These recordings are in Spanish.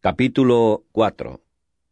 Capítulo 4.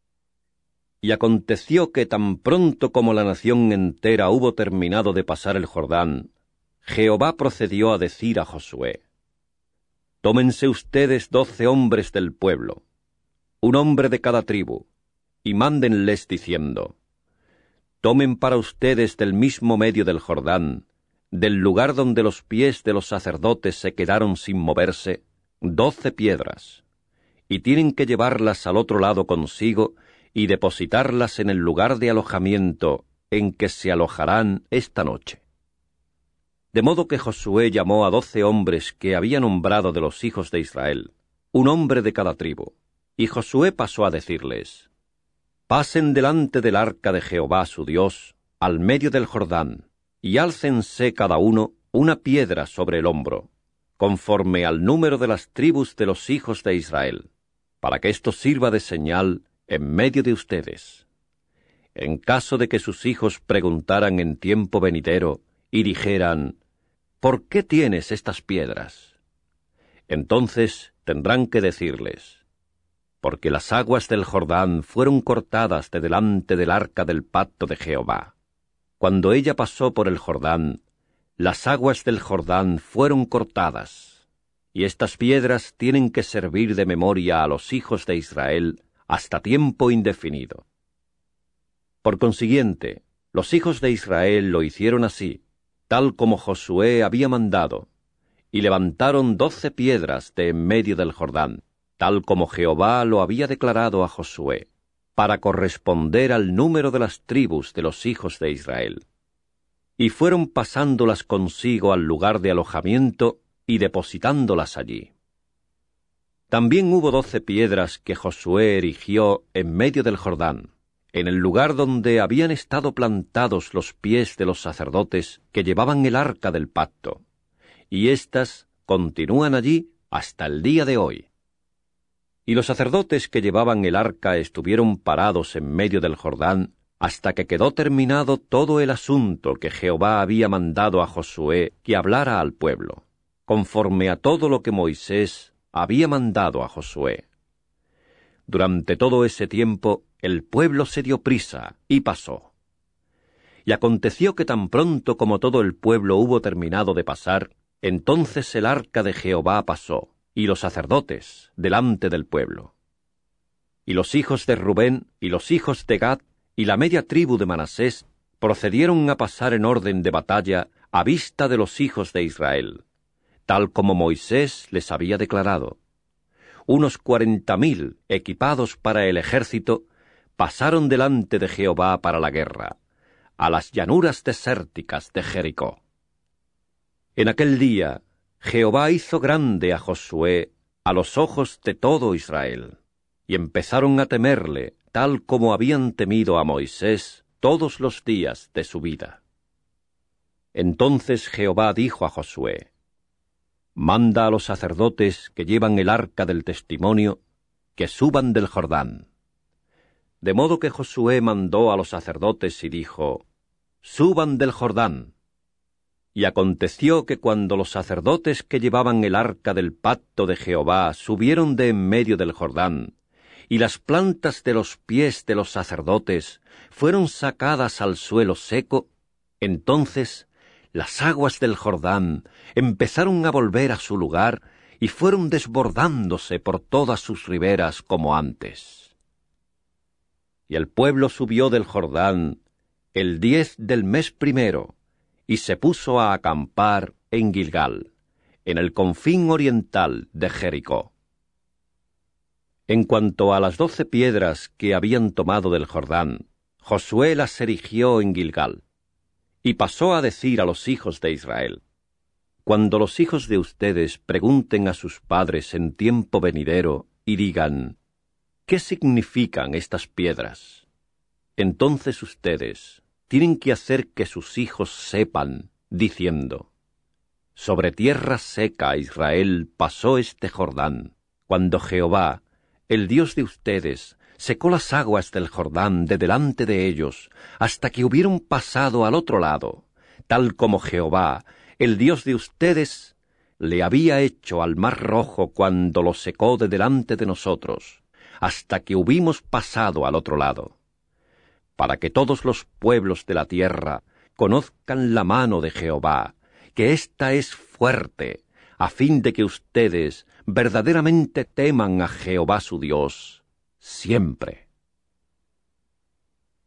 Y aconteció que tan pronto como la nación entera hubo terminado de pasar el Jordán, Jehová procedió a decir a Josué: Tómense ustedes 12 hombres del pueblo, un hombre de cada tribu, y mándenles diciendo: Tomen para ustedes del mismo medio del Jordán, del lugar donde los pies de los sacerdotes se quedaron sin moverse, 12 piedras, y tienen que llevarlas al otro lado consigo y depositarlas en el lugar de alojamiento en que se alojarán esta noche. De modo que Josué llamó a 12 hombres que había nombrado de los hijos de Israel, un hombre de cada tribu, y Josué pasó a decirles: Pasen delante del arca de Jehová su Dios, al medio del Jordán, y álcense cada uno una piedra sobre el hombro, conforme al número de las tribus de los hijos de Israel, para que esto sirva de señal en medio de ustedes. En caso de que sus hijos preguntaran en tiempo venidero y dijeran: ¿Por qué tienes estas piedras? Entonces tendrán que decirles: porque las aguas del Jordán fueron cortadas de delante del arca del pacto de Jehová. Cuando ella pasó por el Jordán, las aguas del Jordán fueron cortadas, y estas piedras tienen que servir de memoria a los hijos de Israel hasta tiempo indefinido. Por consiguiente, los hijos de Israel lo hicieron así, tal como Josué había mandado, y levantaron 12 piedras de en medio del Jordán, tal como Jehová lo había declarado a Josué, para corresponder al número de las tribus de los hijos de Israel. Y fueron pasándolas consigo al lugar de alojamiento y depositándolas allí. También hubo 12 piedras que Josué erigió en medio del Jordán, en el lugar donde habían estado plantados los pies de los sacerdotes que llevaban el arca del pacto, y éstas continúan allí hasta el día de hoy. Y los sacerdotes que llevaban el arca estuvieron parados en medio del Jordán hasta que quedó terminado todo el asunto que Jehová había mandado a Josué que hablara al pueblo, conforme a todo lo que Moisés había mandado a Josué. Durante todo ese tiempo el pueblo se dio prisa y pasó. Y aconteció que tan pronto como todo el pueblo hubo terminado de pasar, entonces el arca de Jehová pasó, y los sacerdotes delante del pueblo. Y los hijos de Rubén y los hijos de Gad y la media tribu de Manasés procedieron a pasar en orden de batalla a vista de los hijos de Israel, tal como Moisés les había declarado. Unos 40,000 equipados para el ejército pasaron delante de Jehová para la guerra, a las llanuras desérticas de Jericó. En aquel día Jehová hizo grande a Josué a los ojos de todo Israel, y empezaron a temerle tal como habían temido a Moisés todos los días de su vida. Entonces Jehová dijo a Josué: Manda a los sacerdotes que llevan el arca del testimonio que suban del Jordán. De modo que Josué mandó a los sacerdotes y dijo: Suban del Jordán. Y aconteció que cuando los sacerdotes que llevaban el arca del pacto de Jehová subieron de en medio del Jordán, y las plantas de los pies de los sacerdotes fueron sacadas al suelo seco, entonces las aguas del Jordán empezaron a volver a su lugar y fueron desbordándose por todas sus riberas como antes. Y el pueblo subió del Jordán el 10 del mes primero, y se puso a acampar en Gilgal, en el confín oriental de Jericó. En cuanto a las 12 piedras que habían tomado del Jordán, Josué las erigió en Gilgal, y pasó a decir a los hijos de Israel: Cuando los hijos de ustedes pregunten a sus padres en tiempo venidero y digan: ¿qué significan estas piedras? Entonces ustedes tienen que hacer que sus hijos sepan, diciendo: sobre tierra seca Israel pasó este Jordán, cuando Jehová, el Dios de ustedes, secó las aguas del Jordán de delante de ellos, hasta que hubieron pasado al otro lado, tal como Jehová, el Dios de ustedes, le había hecho al mar Rojo cuando lo secó de delante de nosotros, hasta que hubimos pasado al otro lado, para que todos los pueblos de la tierra conozcan la mano de Jehová, que ésta es fuerte, a fin de que ustedes verdaderamente teman a Jehová su Dios siempre.